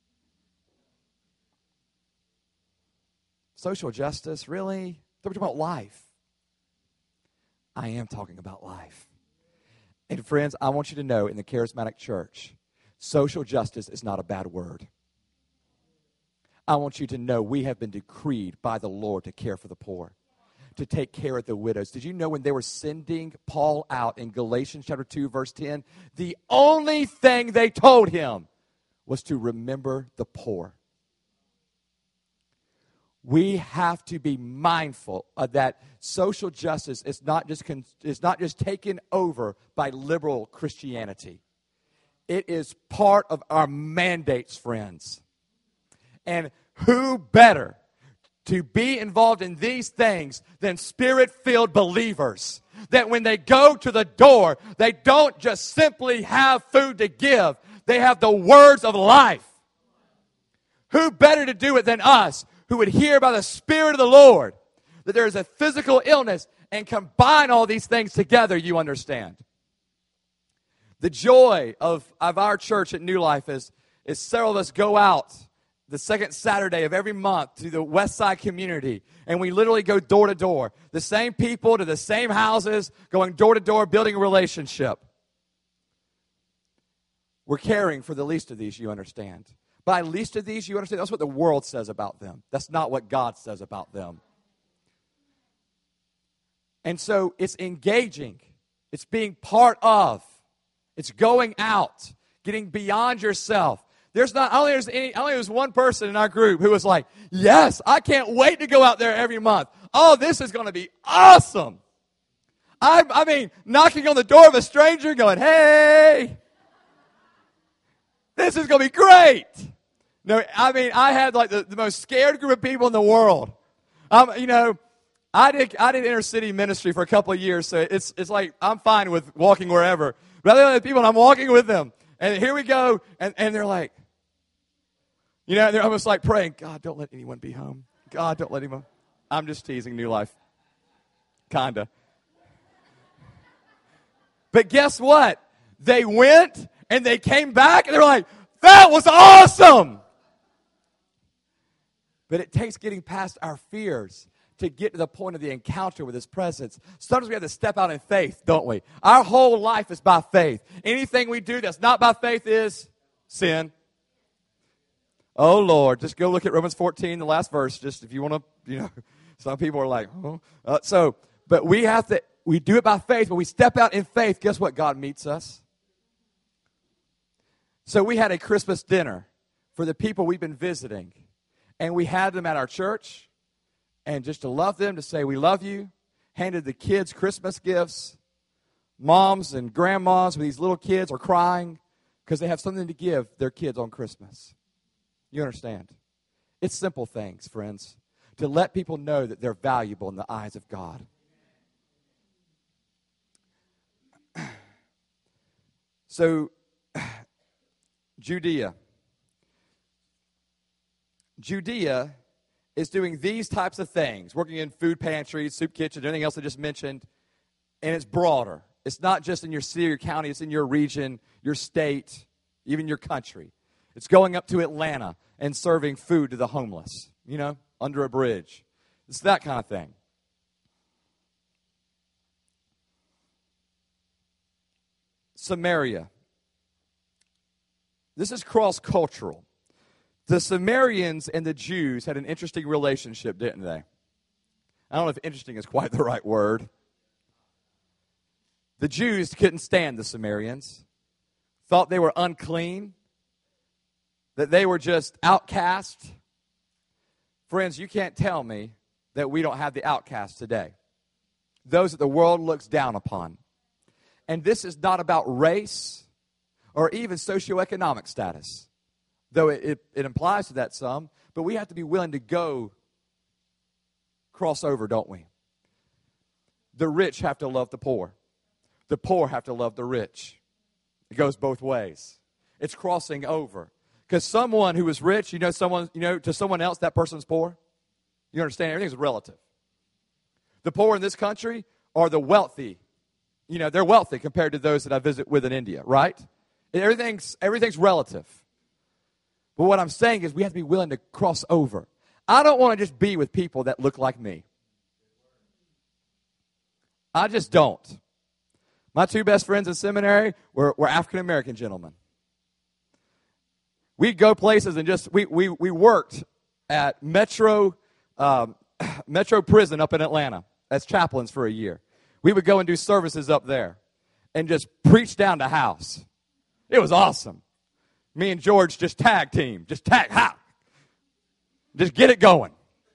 S1: Social justice, really? We're talking about life. I am talking about life. And friends, I want you to know in the charismatic church, social justice is not a bad word. I want you to know we have been decreed by the Lord to care for the poor, to take care of the widows. Did you know when they were sending Paul out in Galatians chapter 2, verse 10, the only thing they told him was to remember the poor. We have to be mindful of that social justice is not just taken over by liberal Christianity. It is part of our mandates, friends. And who better to be involved in these things than Spirit-filled believers? That when they go to the door, they don't just simply have food to give. They have the words of life. Who better to do it than us, who would hear by the Spirit of the Lord that there is a physical illness and combine all these things together, you understand. The joy of our church at New Life is several of us go out the second Saturday of every month to the West Side community, and we literally go door to door. The same people to the same houses, going door to door, building a relationship. We're caring for the least of these, you understand. By least of these, you understand, that's what the world says about them. That's not what God says about them. And so it's engaging. It's being part of. It's going out, getting beyond yourself. I don't think there's one person in our group who was like, yes, I can't wait to go out there every month. Oh, this is going to be awesome. I mean, knocking on the door of a stranger going, hey, this is going to be great. No, I mean, I had like the most scared group of people in the world. I did inner city ministry for a couple of years, so it's like I'm fine with walking wherever. But other people, I'm walking with them. And here we go, and they're like, they're almost like praying, God, don't let anyone be home. God, don't let anyone. I'm just teasing New Life. Kinda. But guess what? They went, and they came back, and they're like, that was awesome! But it takes getting past our fears to get to the point of the encounter with His presence. Sometimes we have to step out in faith, don't we? Our whole life is by faith. Anything we do that's not by faith is sin. Oh, Lord. Just go look at Romans 14, the last verse, just if you want to, some people are like, oh. But we do it by faith. When we step out in faith, guess what? God meets us. So we had a Christmas dinner for the people we've been visiting. And we had them at our church. And just to love them, to say we love you, handed the kids Christmas gifts. Moms and grandmas with these little kids are crying because they have something to give their kids on Christmas. You understand? It's simple things, friends, to let people know that they're valuable in the eyes of God. So, Judea is doing these types of things, working in food pantries, soup kitchens, everything else I just mentioned, and it's broader. It's not just in your city or county, it's in your region, your state, even your country. It's going up to Atlanta and serving food to the homeless, under a bridge. It's that kind of thing. Samaria. This is cross-cultural. The Samaritans and the Jews had an interesting relationship, didn't they? I don't know if interesting is quite the right word. The Jews couldn't stand the Samaritans, thought they were unclean, that they were just outcast. Friends, you can't tell me that we don't have the outcasts today. Those that the world looks down upon. And this is not about race or even socioeconomic status. Though it implies to that some, but we have to be willing to go cross over, don't we? the rich have to love the poor. The poor have to love the rich. It goes both ways. It's crossing over. Because someone who is rich, to someone else, that person's poor. You understand? Everything's relative. The poor in this country are the wealthy. They're wealthy compared to those that I visit with in India, right? Everything's relative. But what I'm saying is we have to be willing to cross over. I don't want to just be with people that look like me. I just don't. My two best friends in seminary were African-American gentlemen. We'd go places and we worked at Metro Prison up in Atlanta as chaplains for a year. We would go and do services up there and just preach down the house. It was awesome. Me and George just tag team. Just get it going.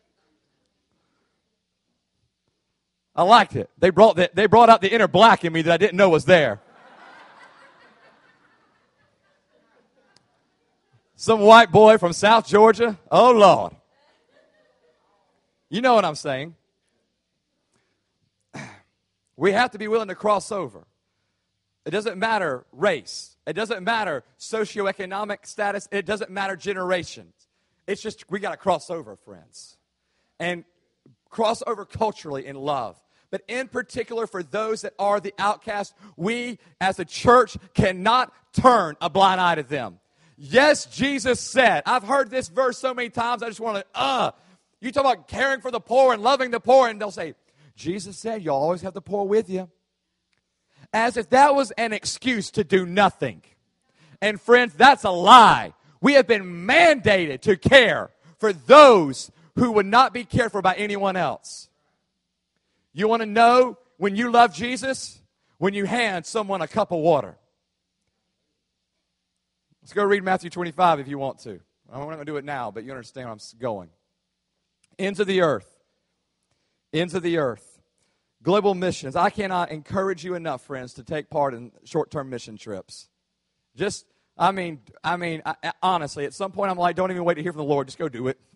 S1: I liked it. They brought out the inner black in me that I didn't know was there. Some white boy from South Georgia. Oh, Lord. You know what I'm saying. We have to be willing to cross over. It doesn't matter race. It doesn't matter socioeconomic status. It doesn't matter generations. It's just we got to cross over, friends. And cross over culturally in love. But in particular for those that are the outcast, we as a church cannot turn a blind eye to them. Yes, Jesus said, I've heard this verse so many times, I just want to, you talk about caring for the poor and loving the poor, and they'll say, Jesus said you'll always have the poor with you. As if that was an excuse to do nothing. And friends, that's a lie. We have been mandated to care for those who would not be cared for by anyone else. You want to know when you love Jesus? When you hand someone a cup of water. Let's go read Matthew 25 if you want to. I'm not going to do it now, but you understand where I'm going. Ends of the earth. Ends of the earth. Global missions. I cannot encourage you enough, friends, to take part in short-term mission trips. Honestly, at some point I'm like, don't even wait to hear from the Lord. Just go do it.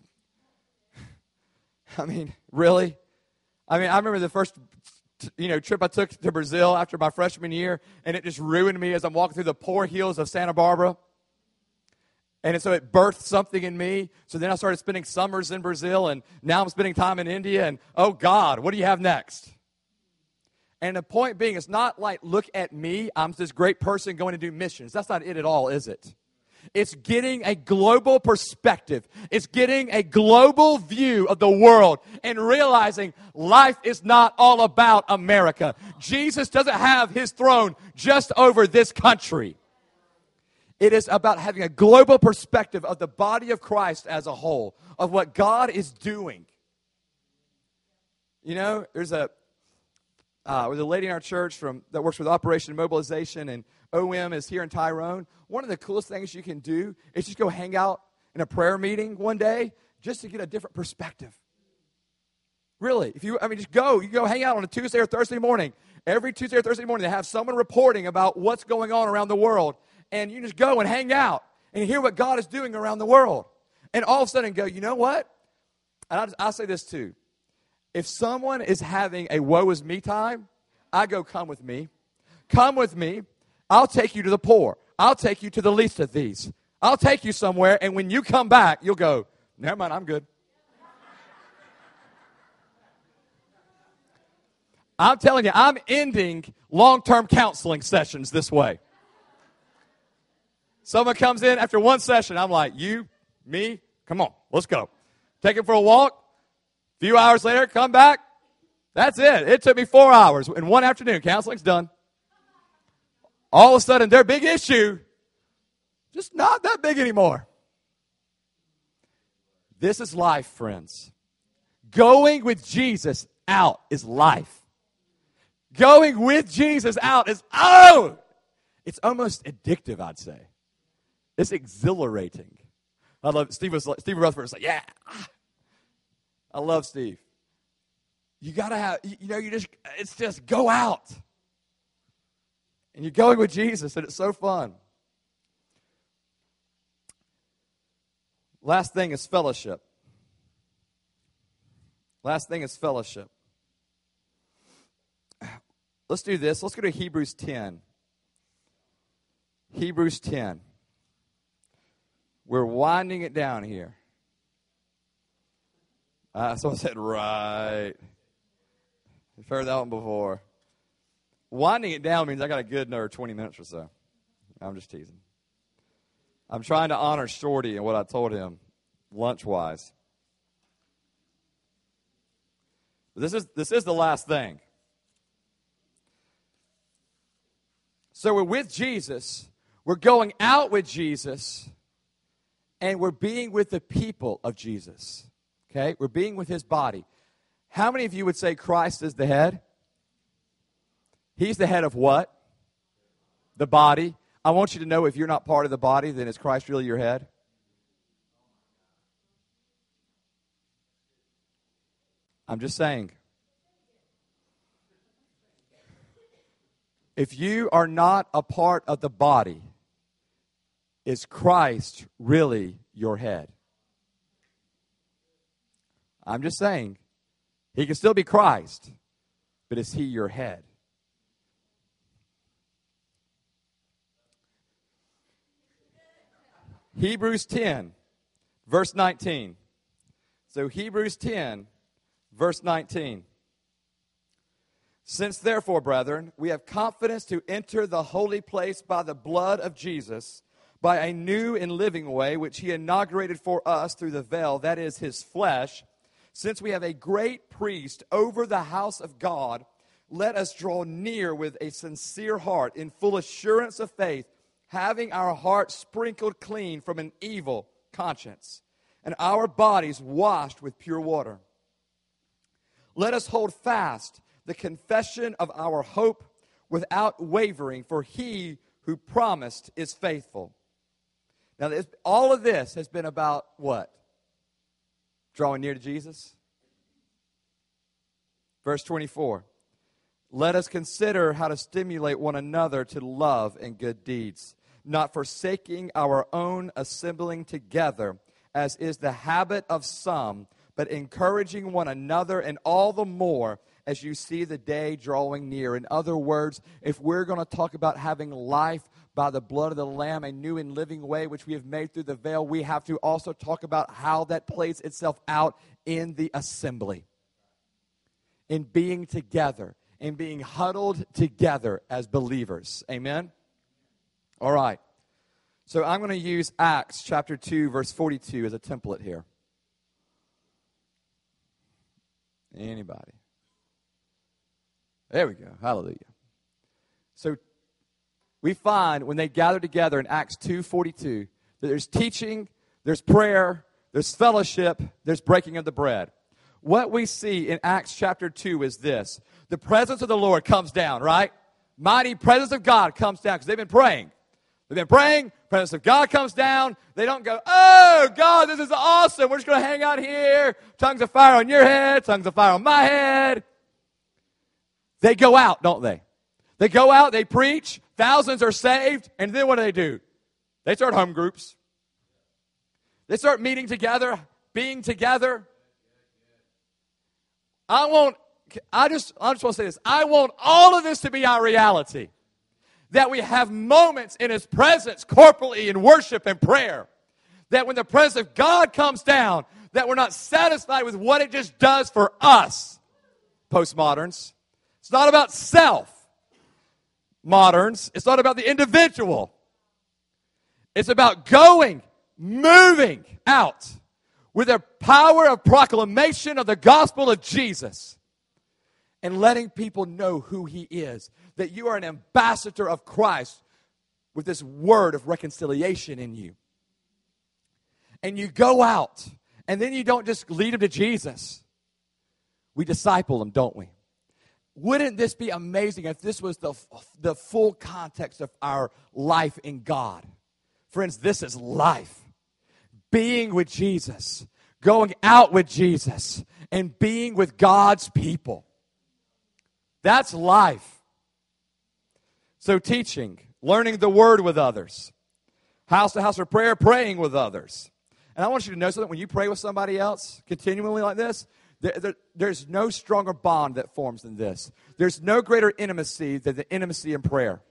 S1: Really? I remember the first, trip I took to Brazil after my freshman year, and it just ruined me as I'm walking through the poor hills of Santa Barbara. And so it birthed something in me. So then I started spending summers in Brazil, and now I'm spending time in India, and oh God, what do you have next? And the point being, it's not like, look at me, I'm this great person going to do missions. That's not it at all, is it? It's getting a global perspective. It's getting a global view of the world and realizing life is not all about America. Jesus doesn't have his throne just over this country. It is about having a global perspective of the body of Christ as a whole, of what God is doing. There's a lady in our church that works with Operation Mobilization, and OM is here in Tyrone. One of the coolest things you can do is just go hang out in a prayer meeting one day just to get a different perspective. Really, just go. You go hang out on a Tuesday or Thursday morning. Every Tuesday or Thursday morning, they have someone reporting about what's going on around the world. And you just go and hang out and hear what God is doing around the world. And all of a sudden go, you know what? And I'll say this too. If someone is having a woe is me time, I go, come with me. Come with me. I'll take you to the poor. I'll take you to the least of these. I'll take you somewhere, and when you come back, you'll go, never mind, I'm good. I'm telling you, I'm ending long-term counseling sessions this way. Someone comes in after one session, I'm like, you, me, come on, let's go. Take him for a walk. A few hours later, come back. That's it. It took me 4 hours. In one afternoon, counseling's done. All of a sudden, their big issue, just not that big anymore. This is life, friends. Going with Jesus out is life. Going with Jesus out is, it's almost addictive, I'd say. It's exhilarating. I love Steve Rutherford was like, yeah. I love Steve. You got to have, it's just go out. And you're going with Jesus, and it's so fun. Last thing is fellowship. Last thing is fellowship. let's do this. Let's go to Hebrews 10. Hebrews 10. We're winding it down here. Someone said, right. I've heard that one before. Winding it down means I got a good another 20 minutes or so. I'm just teasing. I'm trying to honor Shorty and what I told him lunch-wise. This is the last thing. So we're with Jesus. We're going out with Jesus. And we're being with the people of Jesus. Okay? We're being with his body. How many of you would say Christ is the head? He's the head of what? The body. I want you to know if you're not part of the body, then is Christ really your head? I'm just saying. If you are not a part of the body, is Christ really your head? I'm just saying. He can still be Christ, but is he your head? Hebrews 10, verse 19. So Hebrews 10, verse 19. Since therefore, brethren, we have confidence to enter the holy place by the blood of Jesus, by a new and living way, which he inaugurated for us through the veil, that is his flesh. Since we have a great priest over the house of God, let us draw near with a sincere heart, in full assurance of faith, having our hearts sprinkled clean from an evil conscience, and our bodies washed with pure water. Let us hold fast the confession of our hope without wavering, for he who promised is faithful. Now, all of this has been about what? Drawing near to Jesus. Verse 24. Let us consider how to stimulate one another to love and good deeds, not forsaking our own assembling together, as is the habit of some, but encouraging one another, and all the more as you see the day drawing near. In other words, if we're going to talk about having life by the blood of the Lamb, a new and living way which we have made through the veil, we have to also talk about how that plays itself out in the assembly, in being together, in being huddled together as believers. Amen? All right. So I'm going to use Acts chapter 2, verse 42 as a template here. Anybody? There we go. Hallelujah. So we find when they gather together in Acts 2:42 that there's teaching, there's prayer, there's fellowship, there's breaking of the bread. What we see in Acts chapter 2 is this. The presence of the Lord comes down, right? Mighty presence of God comes down because they've been praying. They've been praying. Presence of God comes down. They don't go, oh, God, this is awesome. We're just going to hang out here. Tongues of fire on your head. Tongues of fire on my head. They go out, don't they? They go out, they preach, thousands are saved, and then what do? They start home groups. They start meeting together, being together. I just want to say this. I want all of this to be our reality. That we have moments in his presence corporally in worship and prayer. That when the presence of God comes down, that we're not satisfied with what it just does for us, postmoderns. It's not about self, moderns. It's not about the individual. It's about going, moving out with the power of proclamation of the gospel of Jesus and letting people know who he is. That you are an ambassador of Christ with this word of reconciliation in you. And you go out, and then you don't just lead them to Jesus. We disciple them, don't we? Wouldn't this be amazing if this was the full context of our life in God? Friends, this is life. Being with Jesus, going out with Jesus, and being with God's people. That's life. So teaching, learning the word with others, house to house of prayer, praying with others. And I want you to know something. When you pray with somebody else continually like this, There's no stronger bond that forms than this. There's no greater intimacy than the intimacy in prayer.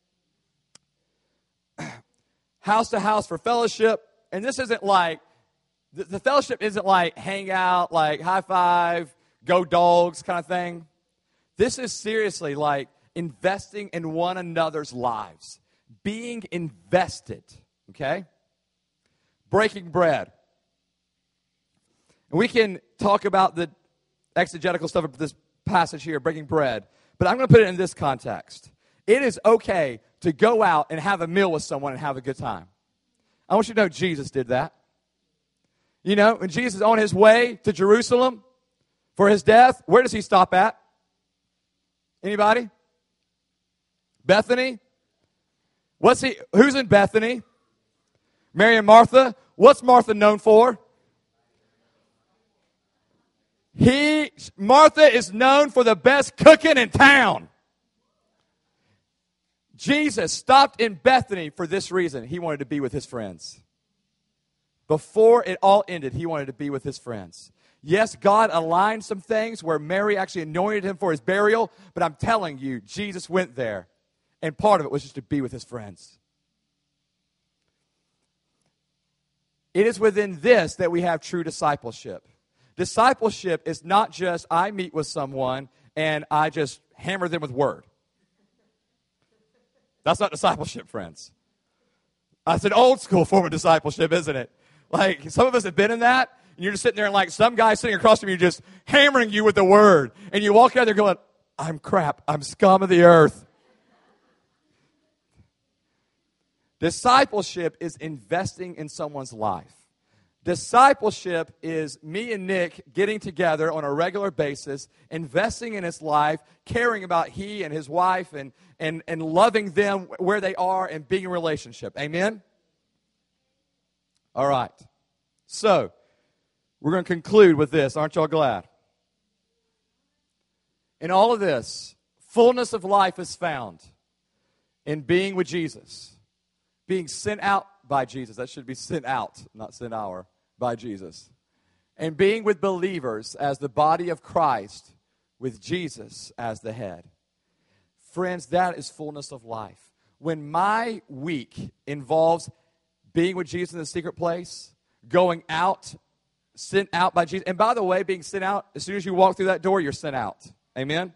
S1: House to house for fellowship. And this isn't like, the fellowship isn't like hang out, like high five, go dogs kind of thing. This is seriously like investing in one another's lives. Being invested, okay? Breaking bread. And we can talk about the exegetical stuff of this passage here, breaking bread. But I'm going to put it in this context. It is okay to go out and have a meal with someone and have a good time. I want you to know Jesus did that. You know, when Jesus is on his way to Jerusalem for his death, where does he stop at? Anybody? Bethany? Who's in Bethany? Mary and Martha. What's Martha known for? Martha is known for the best cooking in town. Jesus stopped in Bethany for this reason. He wanted to be with his friends. Before it all ended, he wanted to be with his friends. Yes, God aligned some things where Mary actually anointed him for his burial, but I'm telling you, Jesus went there, and part of it was just to be with his friends. It is within this that we have true discipleship. Discipleship is not just I meet with someone and I just hammer them with word. That's not discipleship, friends. That's an old school form of discipleship, isn't it? Like, some of us have been in that, and you're just sitting there and like some guy sitting across from you just hammering you with the word. And you walk out there going, I'm crap. I'm scum of the earth. Discipleship is investing in someone's life. Discipleship is me and Nick getting together on a regular basis, investing in his life, caring about he and his wife, and loving them where they are and being in relationship. Amen? All right. So, we're going to conclude with this. Aren't y'all glad? In all of this, fullness of life is found in being with Jesus. Being sent out by Jesus. That should be sent out, not sent our, by Jesus. And being with believers as the body of Christ with Jesus as the head. Friends, that is fullness of life. When my week involves being with Jesus in the secret place, going out, sent out by Jesus. And by the way, being sent out, as soon as you walk through that door, you're sent out. Amen?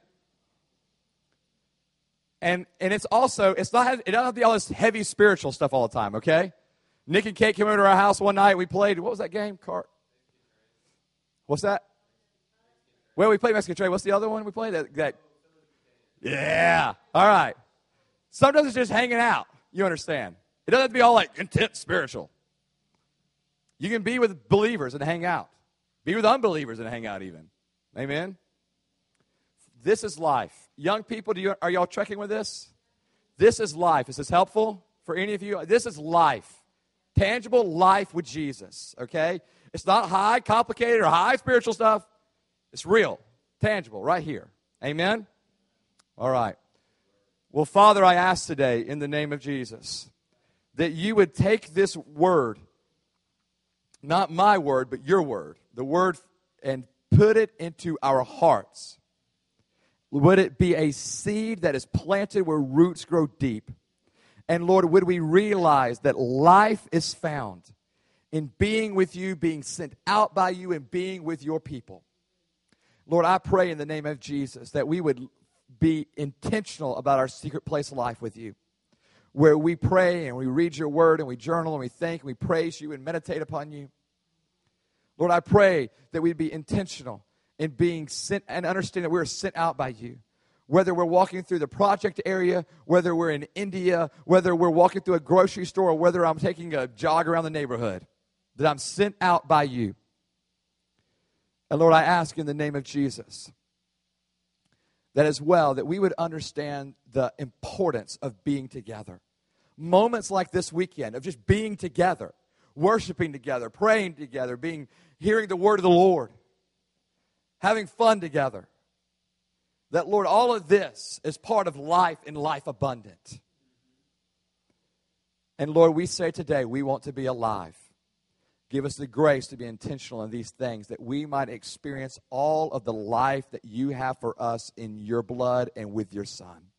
S1: And it's also, it doesn't have to be all this heavy spiritual stuff all the time, okay? Nick and Kate came over to our house one night. We played, what was that game? What's that? Well, we played Mexican Trade. What's the other one we played? Yeah. All right. Sometimes it's just hanging out. You understand? It doesn't have to be all like intense spiritual. You can be with believers and hang out. Be with unbelievers and hang out even. Amen? This is life. Young people, are y'all trekking with this? This is life. Is this helpful for any of you? This is life. Tangible life with Jesus, okay? It's not high, complicated, or high spiritual stuff. It's real, tangible, right here. Amen? All right. Well, Father, I ask today in the name of Jesus that you would take this word, not my word, but your word, the word, and put it into our hearts. Would it be a seed that is planted where roots grow deep? And Lord, would we realize that life is found in being with you, being sent out by you, and being with your people? Lord, I pray in the name of Jesus that we would be intentional about our secret place life with you, where we pray and we read your word and we journal and we think and we praise you and meditate upon you. Lord, I pray that we'd be intentional in being sent and understand that we're sent out by you. Whether we're walking through the project area, whether we're in India, whether we're walking through a grocery store, or whether I'm taking a jog around the neighborhood, that I'm sent out by you. And Lord, I ask in the name of Jesus that as well, that we would understand the importance of being together. Moments like this weekend of just being together, worshiping together, praying together, hearing the word of the Lord, having fun together. That, Lord, all of this is part of life and life abundant. And, Lord, we say today we want to be alive. Give us the grace to be intentional in these things, that we might experience all of the life that you have for us in your blood and with your Son.